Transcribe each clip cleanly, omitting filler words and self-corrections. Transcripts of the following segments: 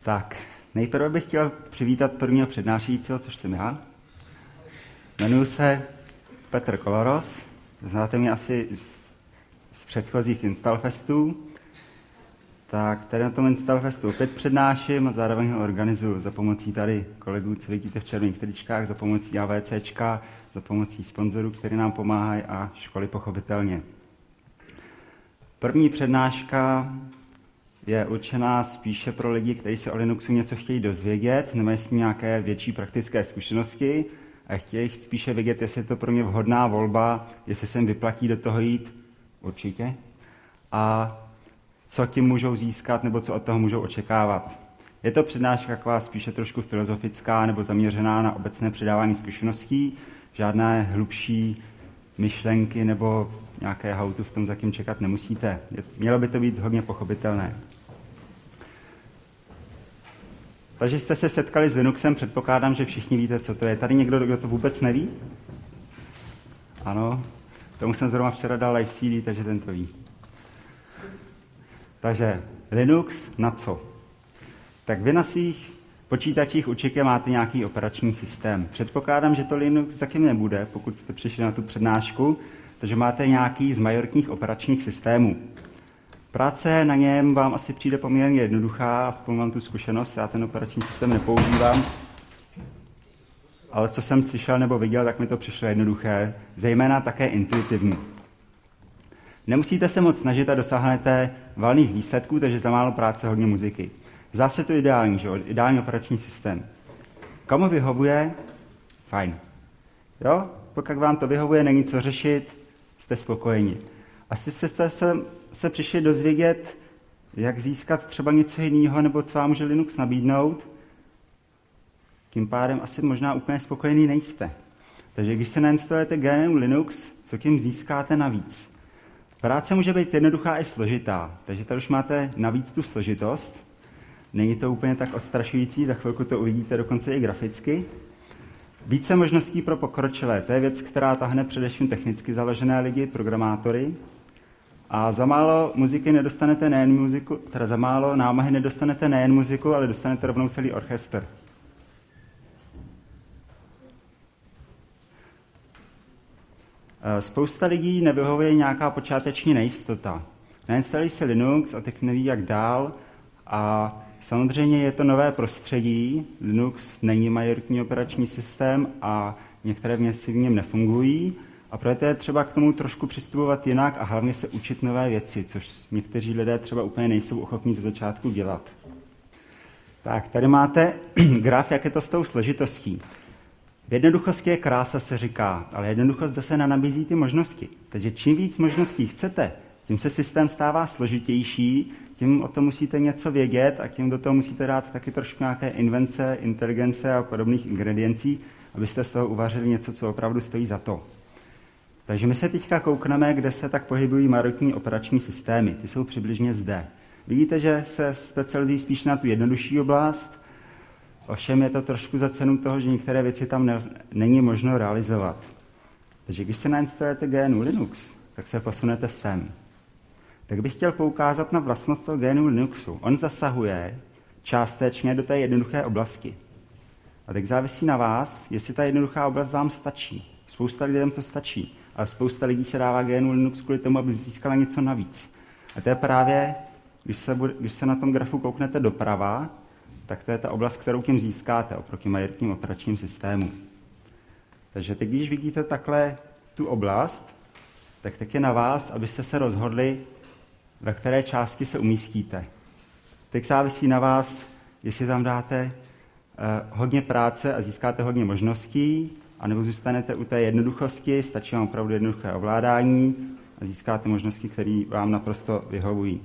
Tak, nejprve bych chtěl přivítat prvního přednášejícího, což jsem já. Jmenuji se Petr Koloros, znáte mě asi z předchozích Installfestů. Tak tady na tom Installfestu opět přednáším a zároveň ho organizuju za pomocí tady kolegů, co vidíte v červených tričkách, za pomocí AVCčka, za pomocí sponzorů, kteří nám pomáhají a školy pochopitelně. První přednáška je určená spíše pro lidi, kteří se o Linuxu něco chtějí dozvědět, nemají s ním nějaké větší praktické zkušenosti a chtějí spíše vědět, jestli je to pro ně vhodná volba, jestli se jim vyplatí do toho jít, určitě, a co tím můžou získat nebo co od toho můžou očekávat. Je to přednáška taková spíše trošku filozofická nebo zaměřená na obecné předávání zkušeností, žádné hlubší myšlenky nebo nějaké how-to v tom zatím čekat nemusíte. Mělo by to být hodně pochopitelné. Takže jste se setkali s Linuxem, předpokládám, že všichni víte, co to je. Tady někdo, kdo to vůbec neví? Ano, tomu jsem zrovna včera dal live CD, takže ten to ví. Takže Linux na co? Tak vy na svých počítačích určitě máte nějaký operační systém. Předpokládám, že to Linux zatím nebude, pokud jste přišli na tu přednášku, takže máte nějaký z majoritních operačních systémů. Práce na něm vám asi přijde poměrně jednoduchá, aspoň mám tu zkušenost, já ten operační systém nepoužívám, ale co jsem slyšel nebo viděl, tak mi to přišlo jednoduché, zejména také intuitivní. Nemusíte se moc snažit a dosáhnete valných výsledků, takže za málo práce hodně muziky. Zase to ideální, že? Ideální operační systém. Komu vyhovuje? Fajn. Jo? Pokud vám to vyhovuje, není co řešit, jste spokojeni. A jste se přišli dozvědět, jak získat třeba něco jiného, nebo co vám může Linux nabídnout, tím pádem asi možná úplně spokojený nejste. Takže když se nainstalujete GNU Linux, co tím získáte navíc? Práce může být jednoduchá i složitá, takže tady už máte navíc tu složitost. Není to úplně tak odstrašující, za chvilku to uvidíte dokonce i graficky. Více možností pro pokročilé, to je věc, která tahne především technicky založené lidi, programátory. A za málo muziky nedostanete nejen muziku, teda za málo námahy nedostanete nejen muziku, ale dostanete rovnou celý orchestr. Spousta lidí nevyhovuje nějaká počáteční nejistota. Nainstalují si Linux a teď neví, jak dál. A samozřejmě je to nové prostředí. Linux není majoritní operační systém a některé věci v něm nefungují. A proto je třeba k tomu trošku přistupovat jinak a hlavně se učit nové věci, což někteří lidé třeba úplně nejsou ochotní ze začátku dělat. Tak, tady máte graf, jak je to s tou složitostí. V jednoduchosti je krása, se říká, ale jednoduchost zase nabízí ty možnosti. Takže čím víc možností chcete, tím se systém stává složitější, tím o tom musíte něco vědět a tím do toho musíte dát taky trošku nějaké invence, inteligence a podobných ingrediencí, abyste z toho uvařili něco, co opravdu stojí za to. Takže my se teďka koukneme, kde se tak pohybují majoritní operační systémy. Ty jsou přibližně zde. Vidíte, že se specializují spíš na tu jednodušší oblast, ovšem je to trošku za cenu toho, že některé věci tam není možno realizovat. Takže když se nainstalujete GNU Linux, tak se posunete sem. Tak bych chtěl poukázat na vlastnost toho GNU Linuxu. On zasahuje částečně do té jednoduché oblasti. A tak závisí na vás, jestli ta jednoduchá oblast vám stačí. Spousta lidem to stačí, ale spousta lidí se dává GNU Linux kvůli tomu, aby získala něco navíc. A to je právě, když se na tom grafu kouknete doprava, tak to je ta oblast, kterou tím získáte oproti majoritním operačním systému. Takže teď, když vidíte takhle tu oblast, tak je na vás, abyste se rozhodli, ve které části se umístíte. Teď závisí na vás, jestli tam dáte hodně práce a získáte hodně možností, anebo zůstanete u té jednoduchosti, stačí vám opravdu jednoduché ovládání a získáte možnosti, které vám naprosto vyhovují.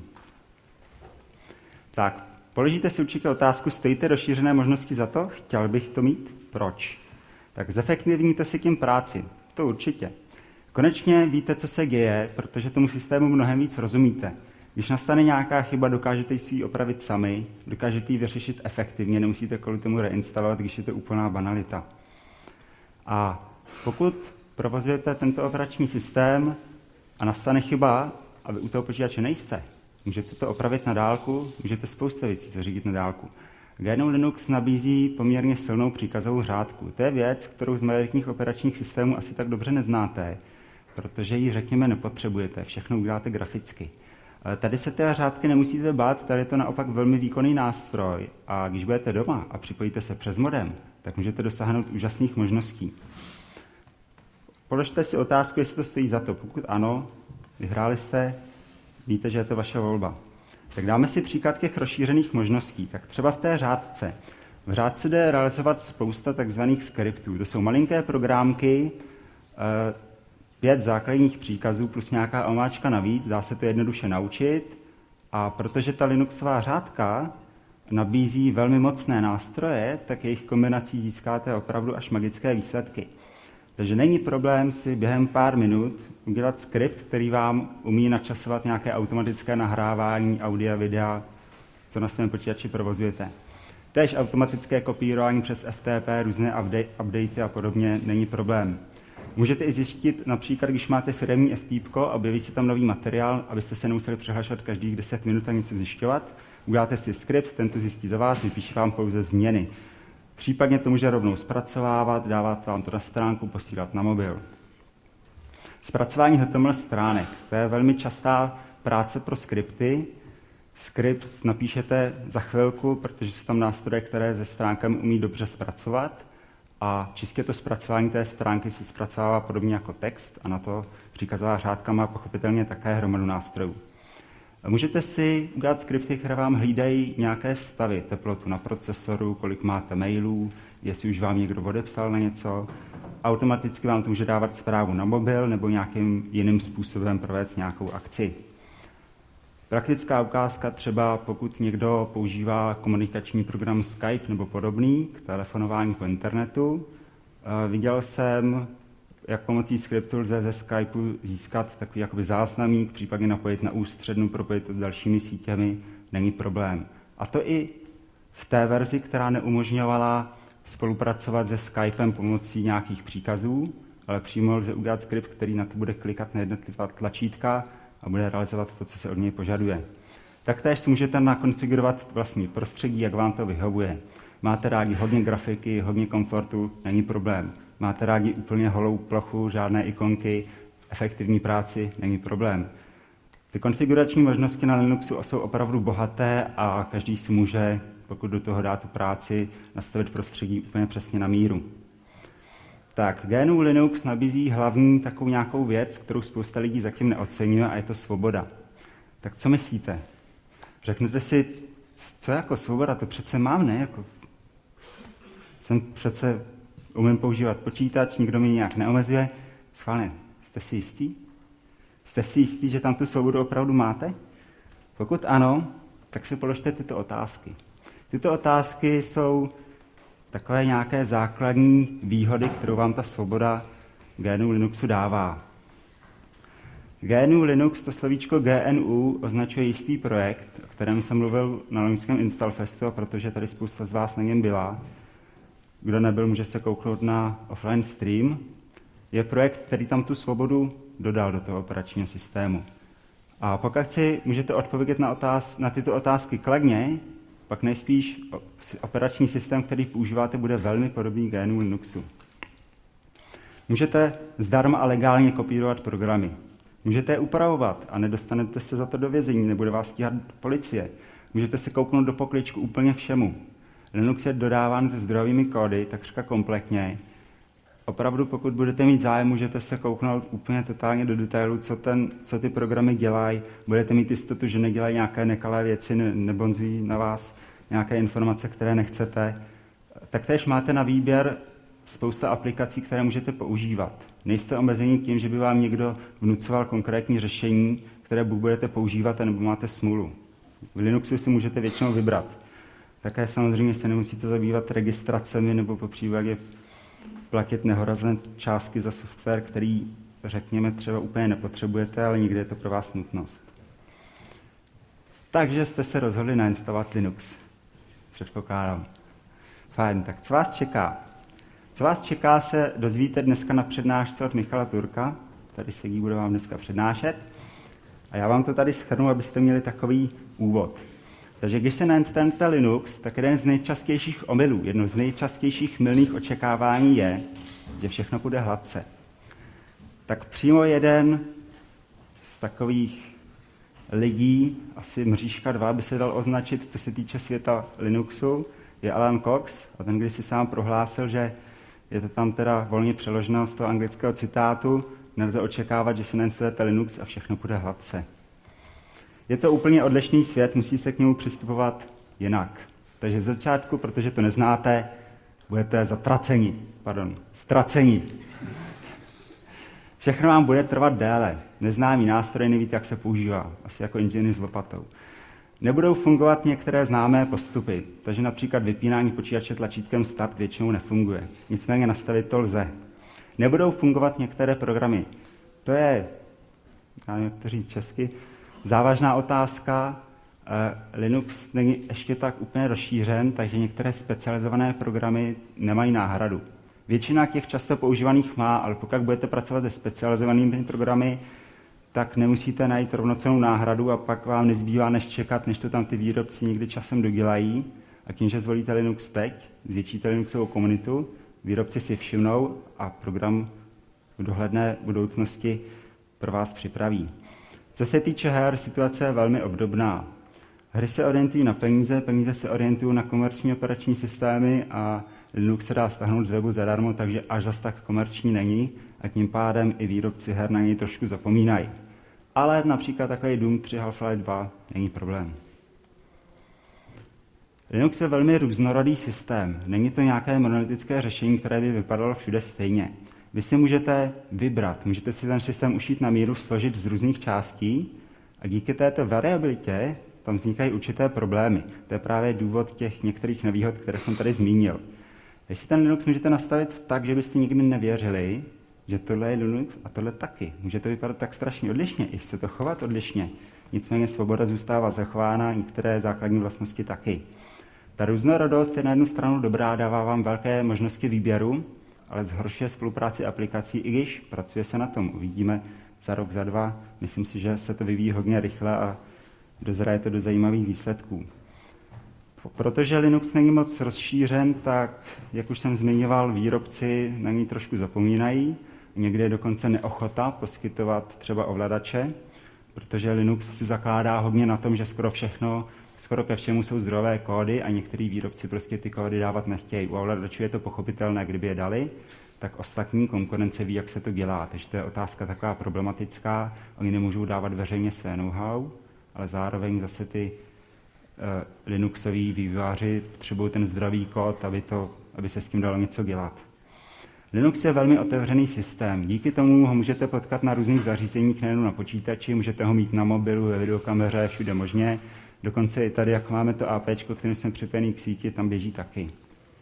Tak, položíte si určitě otázku, stojíte rozšířené možnosti za to? Chtěl bych to mít? Proč? Tak zefektivníte si tím práci. To určitě. Konečně víte, co se děje, protože tomu systému mnohem víc rozumíte. Když nastane nějaká chyba, dokážete si ji opravit sami, dokážete ji vyřešit efektivně, nemusíte kvůli tomu reinstalovat, když je to úplná banalita. A pokud provozujete tento operační systém a nastane chyba, a vy u toho počítače nejste, můžete to opravit na dálku, můžete spoustu věcí zařídit na dálku. GNU Linux nabízí poměrně silnou příkazovou řádku. To je věc, kterou z majoritních operačních systémů asi tak dobře neznáte, protože ji, řekněme, nepotřebujete. Všechno uděláte graficky. Tady se té řádky nemusíte bát, tady je to naopak velmi výkonný nástroj a když budete doma a připojíte se přes modem, tak můžete dosáhnout úžasných možností. Položte si otázku, jestli to stojí za to. Pokud ano, vyhráli jste, víte, že je to vaše volba. Tak dáme si příklad těch rozšířených možností. Tak třeba v té řádce. V řádce jde realizovat spousta takzvaných skriptů. To jsou malinké programky, 5 základních příkazů plus nějaká omáčka navíc, dá se to jednoduše naučit. A protože ta Linuxová řádka nabízí velmi mocné nástroje, tak jejich kombinací získáte opravdu až magické výsledky. Takže není problém si během pár minut udělat skript, který vám umí načasovat nějaké automatické nahrávání audia, videa, co na svém počítači provozujete. Též automatické kopírování přes FTP, různé updaty a podobně není problém. Můžete i zjistit, například, když máte firemní FTP a objeví se tam nový materiál, abyste se nemuseli přihlašovat každých 10 minut a něco zjišťovat. Uděláte si skript, ten to zjistí za vás, vypíše vám pouze změny. Případně to může rovnou zpracovávat, dávat vám to na stránku, posílat na mobil. Zpracování HTML stránek. To je velmi častá práce pro skripty. Skript napíšete za chvilku, protože jsou tam nástroje, které se stránkami umí dobře zpracovat. A čistě to zpracování té stránky se zpracovává podobně jako text a na to příkazová řádka má pochopitelně také hromadu nástrojů. Můžete si udělat skripty, které vám hlídají nějaké stavy, teplotu na procesoru, kolik máte mailů, jestli už vám někdo odepsal na něco. Automaticky vám to může dávat zprávu na mobil nebo nějakým jiným způsobem provést nějakou akci. Praktická ukázka třeba, pokud někdo používá komunikační program Skype nebo podobný k telefonování po internetu. Viděl jsem, jak pomocí skriptu lze ze Skypeu získat takový jakoby záznamík, případně napojit na ústřednu, propojit to s dalšími sítěmi, není problém. A to i v té verzi, která neumožňovala spolupracovat se Skypem pomocí nějakých příkazů, ale přímo lze udělat skript, který na to bude klikat na jednotlivá tlačítka a bude realizovat to, co se od něj požaduje. Taktéž si můžete nakonfigurovat vlastní prostředí, jak vám to vyhovuje. Máte rádi hodně grafiky, hodně komfortu, není problém. Máte rádi úplně holou plochu, žádné ikonky, efektivní práci, není problém. Ty konfigurační možnosti na Linuxu jsou opravdu bohaté a každý si může, pokud do toho dá tu práci, nastavit prostředí úplně přesně na míru. Tak, GNU Linux nabízí hlavní takovou nějakou věc, kterou spousta lidí zatím neocenuje, a je to svoboda. Tak co myslíte? Řeknete si, co jako svoboda, to přece mám, ne? Jsem přece umím používat počítač, nikdo mě nějak neomezuje. Schválně, jste si jistý? Jste si jistý, že tam tu svobodu opravdu máte? Pokud ano, tak si položte tyto otázky. Tyto otázky jsou takové nějaké základní výhody, kterou vám ta svoboda GNU Linuxu dává. GNU Linux, to slovíčko GNU, označuje jistý projekt, o kterém jsem mluvil na loňském Installfestu, a protože tady spousta z vás na něm byla. Kdo nebyl, může se kouknout na offline stream. Je projekt, který tam tu svobodu dodal do toho operačního systému. A pokud si můžete odpovědět na tyto otázky kladně, pak nejspíš operační systém, který používáte, bude velmi podobný GNU Linuxu. Můžete zdarma a legálně kopírovat programy. Můžete je upravovat a nedostanete se za to do vězení, nebude vás stíhat policie. Můžete se kouknout do pokličku úplně všemu. Linux je dodáván se zdrojovými kódy, takřka kompletně. Opravdu, pokud budete mít zájem, můžete se kouknout úplně totálně do detailu, co ty programy dělají. Budete mít jistotu, že nedělají nějaké nekalé věci, nebonzují na vás nějaké informace, které nechcete. Taktéž máte na výběr spousta aplikací, které můžete používat. Nejste omezeni tím, že by vám někdo vnucoval konkrétní řešení, které buď budete používat, nebo máte smůlu. V Linuxu si můžete většinou vybrat. Také samozřejmě se nemusíte zabývat registracemi nebo popřípadě platit nehorázné částky za software, který, řekněme, třeba úplně nepotřebujete, ale někdy je to pro vás nutnost. Takže jste se rozhodli nainstalovat Linux. Předpokládám. Fajn, tak co vás čeká? Co vás čeká, se dozvíte dneska na přednášce od Michala Turka. Tady sedí, bude vám dneska přednášet. A já vám to tady shrnu, abyste měli takový úvod. Takže když se nainstalujete Linux, tak jeden z nejčastějších omylů, jedno z nejčastějších mylných očekávání je, že všechno půjde hladce. Tak přímo jeden z takových lidí, asi Mřížka 2 by se dal označit, co se týče světa Linuxu, je Alan Cox, a ten když si sám prohlásil, že je to tam teda volně přeloženo z toho anglického citátu, nelze očekávat, že se nainstalujete Linux a všechno půjde hladce. Je to úplně odlišný svět, musí se k němu přistupovat jinak. Takže z začátku, protože to neznáte, budete ztraceni. Všechno vám bude trvat déle. Neznámý nástroj, nevíte, jak se používá. Asi jako inženýr s lopatou. Nebudou fungovat některé známé postupy, takže například vypínání počítače tlačítkem Start většinou nefunguje. Nicméně nastavit to lze. Nebudou fungovat některé programy. To je, já nevím, jak to říct česky, závažná otázka. Linux není ještě tak úplně rozšířen, takže některé specializované programy nemají náhradu. Většina těch často používaných má, ale pokud budete pracovat se specializovanými programy, tak nemusíte najít rovnocennou náhradu a pak vám nezbývá než čekat, než to tam ty výrobci někdy časem dodělají. A tím, že zvolíte Linux teď, zvětšíte Linuxovou komunitu, výrobci si všimnou a program v dohledné budoucnosti pro vás připraví. Co se týče her, situace je velmi obdobná. Hry se orientují na peníze, peníze se orientují na komerční operační systémy a Linux se dá stáhnout z webu zadarmo, takže až zas tak komerční není a tím pádem i výrobci her na něj trošku zapomínají. Ale například takový Doom 3 Half-Life 2 není problém. Linux je velmi různorodý systém. Není to nějaké monolitické řešení, které by vypadalo všude stejně. Vy si můžete vybrat, můžete si ten systém ušít na míru, složit z různých částí a díky této variabilitě tam vznikají určité problémy. To je právě důvod těch některých nevýhod, které jsem tady zmínil. Jestli ten Linux můžete nastavit tak, že byste nikdy nevěřili, že tohle je Linux a tohle taky. Může to vypadat tak strašně odlišně, i se to chovat odlišně. Nicméně svoboda zůstává zachována, některé základní vlastnosti taky. Ta různorodost je na jednu stranu dobrá, dává vám velké možnosti výběru, ale zhoršuje spolupráci aplikací, i když pracuje se na tom. Uvidíme za rok, za dva. Myslím si, že se to vyvíjí hodně rychle a dozraje to do zajímavých výsledků. Protože Linux není moc rozšířen, tak, jak už jsem zmiňoval, výrobci na něj trošku zapomínají. Někdy je dokonce neochota poskytovat třeba ovladače, protože Linux si zakládá hodně na tom, že skoro ke všemu jsou zdrojové kódy a některý výrobci prostě ty kódy dávat nechtějí. U ovladačů je to pochopitelné, kdyby je dali, tak ostatní konkurence ví, jak se to dělá. Takže to je otázka taková problematická. Oni nemůžou dávat veřejně své know-how, ale zároveň zase ty Linuxoví vývojáři potřebují ten zdravý kód, aby se s tím dalo něco dělat. Linux je velmi otevřený systém. Díky tomu ho můžete potkat na různých zařízeních, nejen na počítači, můžete ho mít na mobilu, ve videokameře, všude možně. Dokonce i tady, jak máme to AP, kterým jsme připojení k síti, tam běží taky.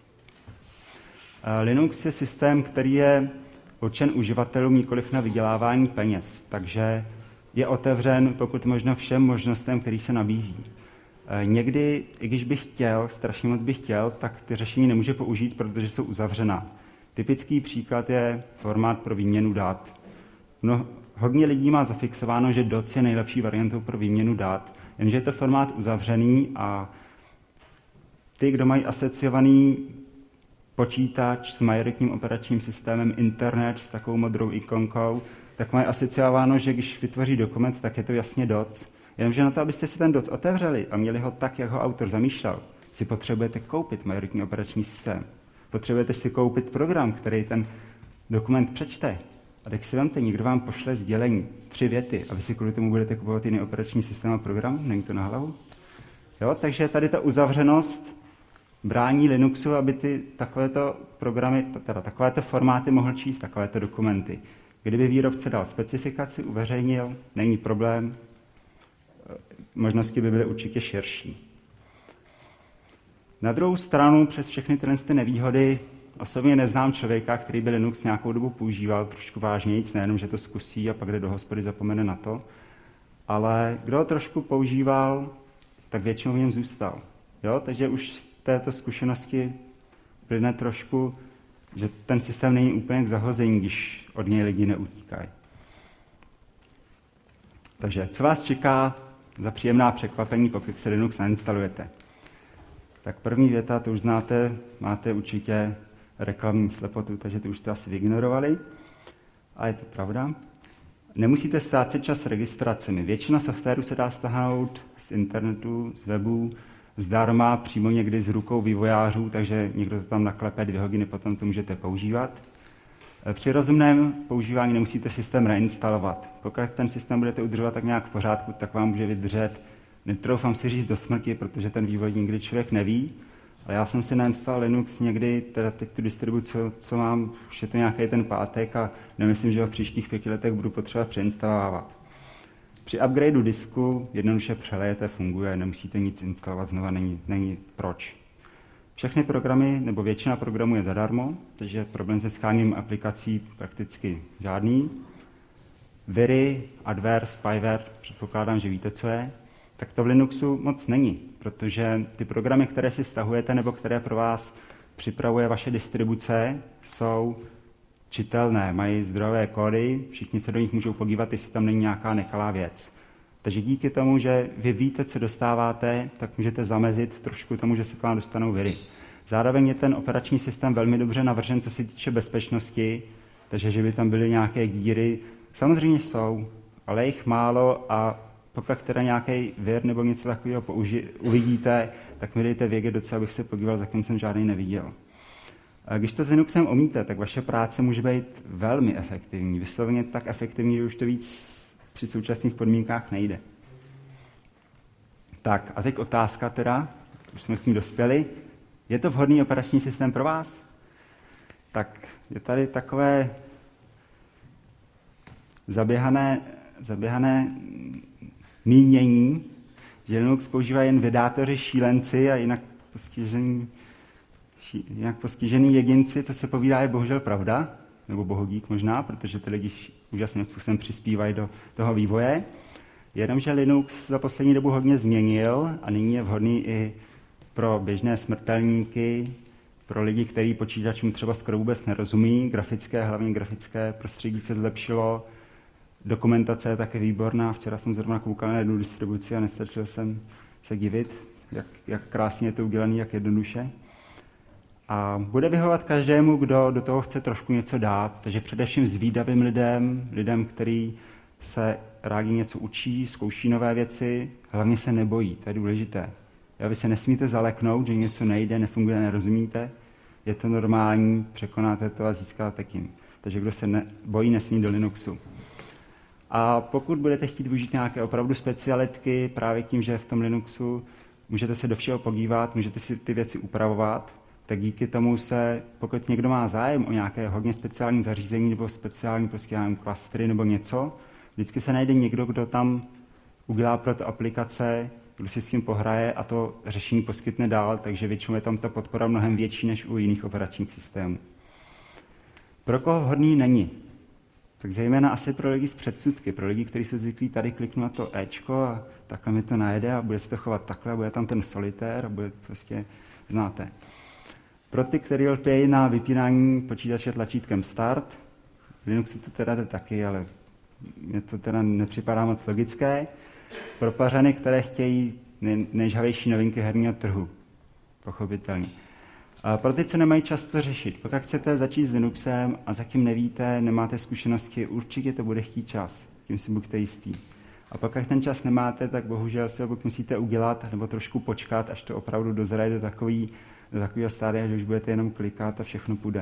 Linux je systém, který je určen uživatelům nikoliv na vydělávání peněz, takže je otevřen pokud možno všem možnostem, který se nabízí. Někdy, i když bych chtěl, strašně moc bych chtěl, tak ty řešení nemůže použít, protože jsou uzavřená. Typický příklad je formát pro výměnu dat. Hodně lidí má zafixováno, že DOC je nejlepší variantou pro výměnu dat, jenže je to formát uzavřený a ty, kdo mají asociovaný počítač s majoritním operačním systémem internet s takovou modrou ikonkou, tak mají asociováno, že když vytvoří dokument, tak je to jasně DOC. Jenomže na to, abyste si ten DOC otevřeli a měli ho tak, jak ho autor zamýšlel, si potřebujete koupit majoritní operační systém. Potřebujete si koupit program, který ten dokument přečte. A tak si vemte, někdo vám pošle sdělení 3 věty a vy si kvůli tomu budete kupovat jiný operační systém a program? Není to na hlavu? Jo, takže tady ta uzavřenost brání Linuxu, aby takovéto programy, takovéto formáty mohl číst, takovéto dokumenty. Kdyby výrobce dal specifikaci, uveřejnil, není problém, možnosti by byly určitě širší. Na druhou stranu, přes všechny ty nevýhody, osobně neznám člověka, který by Linux nějakou dobu používal trošku vážnějíc, nejenom, že to zkusí a pak jde do hospody, zapomene na to, ale kdo ho trošku používal, tak většinou v něm zůstal. Jo? Takže už z této zkušenosti plyne trošku, že ten systém není úplně k zahození, když od něj lidi neutíkají. Takže co vás čeká za příjemná překvapení, pokud se Linux nainstalujete. Tak první věta, to už znáte, máte určitě reklamní slepotu, takže to už jste asi vyignorovali. A je to pravda. Nemusíte ztrácet čas registracemi. Většina softwaru se dá stáhnout z internetu, z webu, zdarma, přímo někdy s rukou vývojářů, takže někdo to tam naklepe 2 hodiny, potom to můžete používat. Při rozumném používání nemusíte systém reinstalovat. Pokud ten systém budete udržovat tak nějak v pořádku, tak vám může vydržet, netroufám si říct do smrti, protože ten vývoj nikdy člověk neví, ale já jsem si nainstaloval Linux někdy, teda teď tu distribuci, co mám, už je to nějaký ten pátek a nemyslím, že ho v příštích 5 letech budu potřebovat přeinstalovávat. Při upgradeu disku jednoduše přelejete, funguje, nemusíte nic instalovat, znova není proč. Všechny programy, nebo většina programů je zadarmo, takže problém se sháněním aplikací prakticky žádný. Viry, adware, spyware, předpokládám, že víte, co je, tak to v Linuxu moc není, protože ty programy, které si stahujete nebo které pro vás připravuje vaše distribuce, jsou čitelné, mají zdrojové kódy, všichni se do nich můžou podívat, jestli tam není nějaká nekalá věc. Takže díky tomu, že vy víte, co dostáváte, tak můžete zamezit trošku tomu, že se k vám dostanou viry. Zároveň je ten operační systém velmi dobře navržen, co se týče bezpečnosti, takže že by tam byly nějaké díry, samozřejmě jsou, ale jich málo a pokud teda nějaký vir nebo něco takového uvidíte, tak mi dejte vědět docela, abych se podíval, za kým jsem žádný neviděl. A když to s Linuxem umíte, tak vaše práce může být velmi efektivní, vysloveně tak efektivní, že už to víc při současných podmínkách nejde. Tak a teď otázka teda, už jsme k ní dospěli. Je to vhodný operační systém pro vás? Tak je tady takové zaběhané mínění, že Linux používá jen vydátoři, šílenci a jinak postižený jedinci, co se povídá, je bohužel pravda, nebo bohodík možná, protože ty lidi úžasným způsobem přispívají do toho vývoje. Jenomže Linux za poslední dobu hodně změnil a nyní je vhodný i pro běžné smrtelníky, pro lidi, kteří počítačům třeba skoro vůbec nerozumí. Hlavně grafické prostředí se zlepšilo, dokumentace je také výborná. Včera jsem zrovna koukal na jednu distribuci a nestačil jsem se divit, jak krásně je to udělané, jak jednoduše. A bude vyhovovat každému, kdo do toho chce trošku něco dát, takže především zvídavým lidem, kteří se rádi něco učí, zkouší nové věci, hlavně se nebojí, to je důležité. Vy se nesmíte zaleknout, že něco nejde, nefunguje, nerozumíte, je to normální, překonáte to a získáte tím. Takže kdo se bojí, nesmí do Linuxu. A pokud budete chtít využít nějaké opravdu specialitky, právě tím, že v tom Linuxu můžete se do všeho podívat, můžete si ty věci upravovat, tak díky tomu pokud někdo má zájem o nějaké hodně speciální zařízení nebo speciální klastry nebo něco, vždycky se najde někdo, kdo tam udělá pro to aplikace, kdo si s tím pohraje a to řešení poskytne dál, takže většinou je tam ta podpora mnohem větší než u jiných operačních systémů. Pro koho vhodný není? Tak zejména asi pro lidi s předsudky, pro lidi, kteří jsou zvyklí tady kliknout na to Ečko a takhle mi to najede a bude se to chovat takhle, bude tam ten solitér a bude prostě, znáte. Pro ty, kteří lpějí na vypínání počítače tlačítkem Start, v Linuxu to teda jde taky, ale mně to teda nepřipadá moc logické. Pro pařany, které chtějí nejžhavější novinky herního trhu, pochopitelně. A pro ty, co nemají čas to řešit, pokud chcete začít s Linuxem a zatím nevíte, nemáte zkušenosti, určitě to bude chtít čas, tím si buďte jistý. A pokud ten čas nemáte, tak bohužel si ho buď musíte udělat, nebo trošku počkat, až to opravdu dozraje do takového stádia, že už budete jenom klikat a všechno půjde.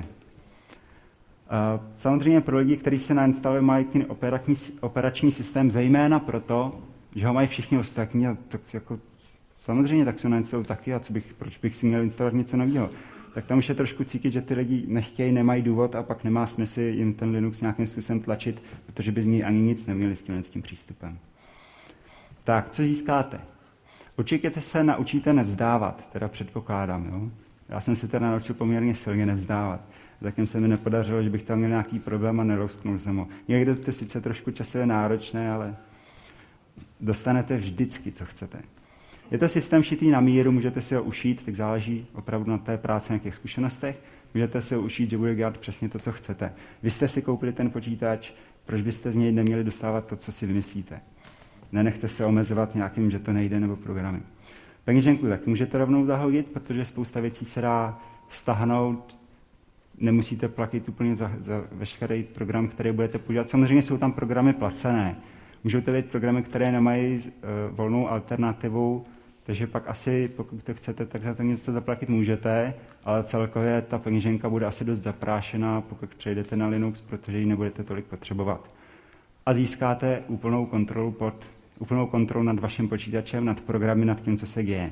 Samozřejmě pro lidi, kteří se nainstalují, mají operační systém, zejména proto, že ho mají všichni ostatní, a tak jako, samozřejmě tak se nainstalují taky, a proč bych si měl instalovat něco nového. Tak tam už je trošku cítit, že ty lidi nechtějí, nemají důvod a pak nemá smysl jim ten Linux nějakým způsobem tlačit, protože by z něj ani nic neměli s tím přístupem. Tak, co získáte? Určitě se naučíte nevzdávat, teda předpokládám. Jo? Já jsem se teda naučil poměrně silně nevzdávat. Zatím se mi nepodařilo, že bych tam měl nějaký problém a nelousknul jsem ho. Někdy to je sice trošku časově náročné, ale dostanete vždycky, co chcete. Je to systém šitý na míru, můžete si ho ušít, tak záleží opravdu na té práci, na těch zkušenostech. Můžete si ho ušít, že bude dělat přesně to, co chcete. Vy jste si koupili ten počítač, proč byste z něj neměli dostávat to, co si vymyslíte? Nenechte se omezovat nějakým, že to nejde, nebo programy. Peněženku tak můžete rovnou zahodit, protože spousta věcí se dá stáhnout, nemusíte platit úplně za veškerý program, který budete používat. Samozřejmě jsou tam programy placené. Můžou to být programy, které nemají volnou alternativu, takže pak asi, pokud to chcete, tak za to něco zaplatit můžete, ale celkově ta peněženka bude asi dost zaprášená, pokud přejdete na Linux, protože ji nebudete tolik potřebovat. A získáte úplnou kontrolu nad vaším počítačem, nad programy, nad tím, co se děje.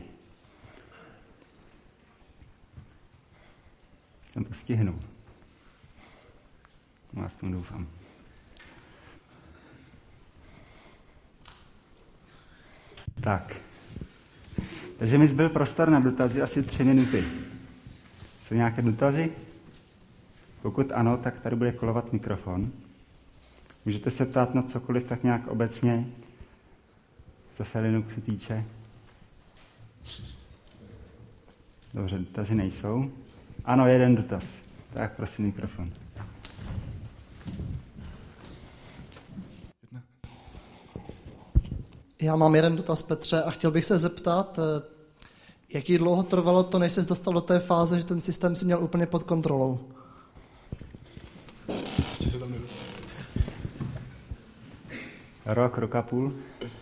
Tam to stihnu. No, aspoň doufám. Tak. Takže mi zbyl prostor na dotazy asi 3 minuty. Jsou nějaké dotazy? Pokud ano, tak tady bude kolovat mikrofon. Můžete se ptát na cokoliv tak nějak obecně, co se Linuxu týče. Dobře, dotazy nejsou. Ano, jeden dotaz. Tak prosím mikrofon. Já mám jeden dotaz, Petře, a chtěl bych se zeptat, jaký dlouho trvalo to, než ses dostal do té fáze, že ten systém si měl úplně pod kontrolou? Ještě se tam nedostal. Rok a půl.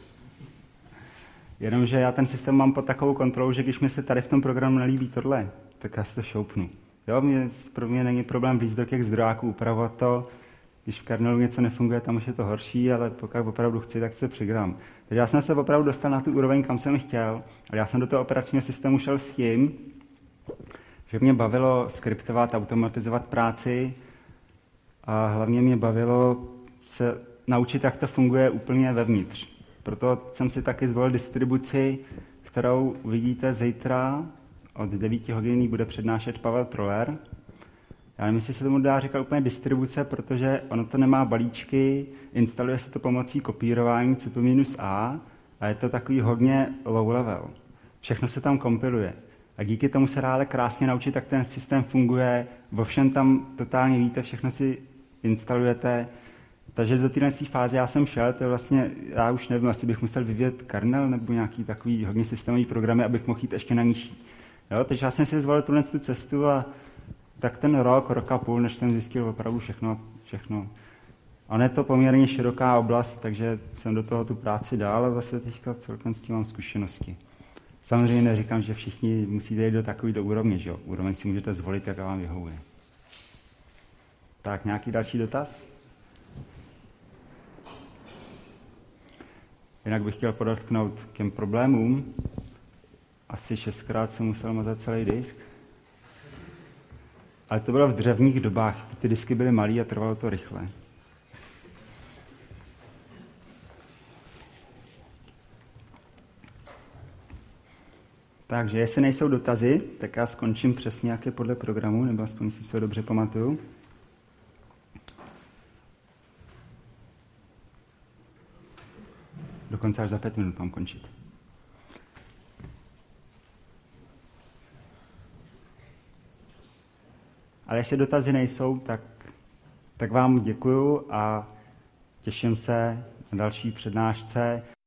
Jenomže já ten systém mám pod takovou kontrolou, že když mi se tady v tom programu nelíbí tohle, tak já si to šoupnu. Jo, pro mě není problém víc do těch zdrojáků, upravovat to. Když v kernelu něco nefunguje, tam už je to horší, ale pokud opravdu chci, tak se přigrám. Takže já jsem se opravdu dostal na tu úroveň, kam jsem chtěl, ale já jsem do toho operačního systému šel s tím, že mě bavilo skriptovat, automatizovat práci a hlavně mě bavilo se naučit, jak to funguje úplně vevnitř. Proto jsem si taky zvolil distribuci, kterou vidíte zítra od 9 hodin bude přednášet Pavel Troller. Já nevím, jestli se tomu dá říkat úplně distribuce, protože ono to nemá balíčky, instaluje se to pomocí kopírování cp-a a je to takový hodně low level. Všechno se tam kompiluje. A díky tomu se dá ale krásně naučit, jak ten systém funguje, vo všem tam totálně víte, všechno si instalujete. Takže do téhle fáze já jsem šel, to je vlastně, já už nevím, asi bych musel vyvíjet kernel nebo nějaký takový hodně systémový programy, abych mohl jít ještě na nižší. Jo, takže já jsem si zvolil tu cestu a tak ten rok a půl, než jsem zjistil opravdu všechno. A je to poměrně široká oblast, takže jsem do toho tu práci dal a zase teďka celkem s tím mám zkušenosti. Samozřejmě neříkám, že všichni musíte jít do takový úrovně, že jo? Úroveň si můžete zvolit, jaká vám vyhovuje. Tak, nějaký další dotaz? Jinak bych chtěl podotknout k těm problémům. Asi 6krát jsem musel mazat celý disk. Ale to bylo v dřevních dobách. Ty disky byly malý a trvalo to rychle. Takže jestli nejsou dotazy, tak já skončím přesně, jak je podle programu, nebo aspoň si to dobře pamatuju. Dokonce až za 5 minut mám končit. Ale jestli dotazy nejsou, tak vám děkuju a těším se na další přednášce.